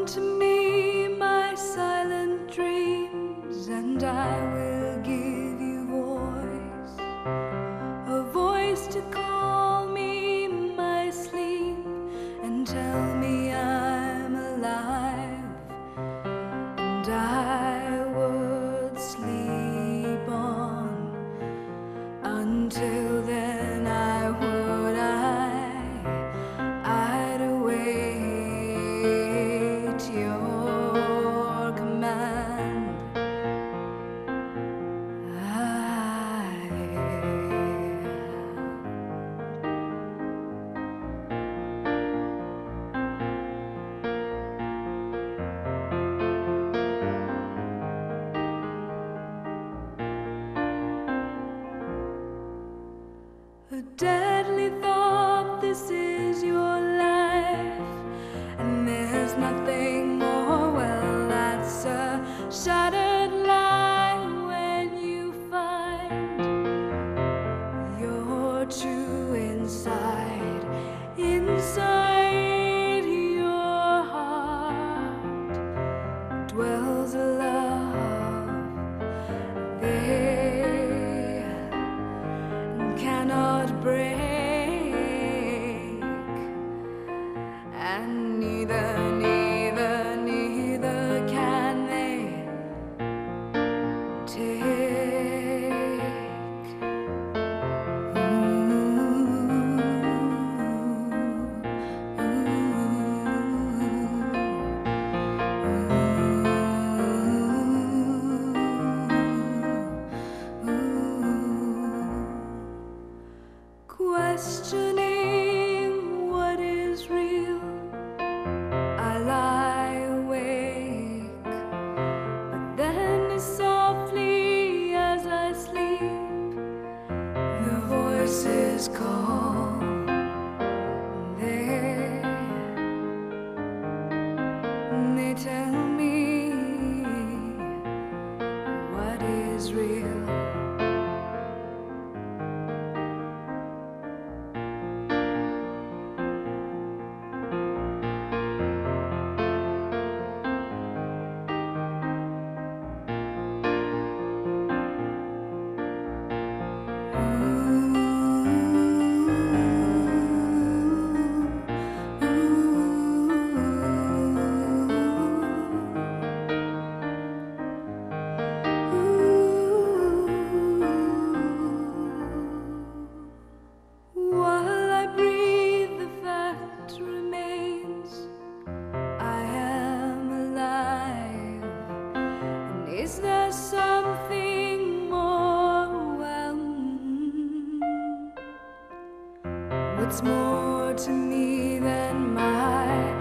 Come to me, my silent dreams, and I will give you voice, a voice to call me my sleep and tell me I'm alive, and I would sleep on. Until then I'd await your command. A deadly thought, this is your life, and there's nothing more. Well, that's a shattered lie when you find you're true inside your heart dwells a love they cannot break, and neither can they take. Questioning what is real, I lie awake, but then as softly as I sleep, the voices call. They tell me what is real. Is there something more? Well, what's more to me than my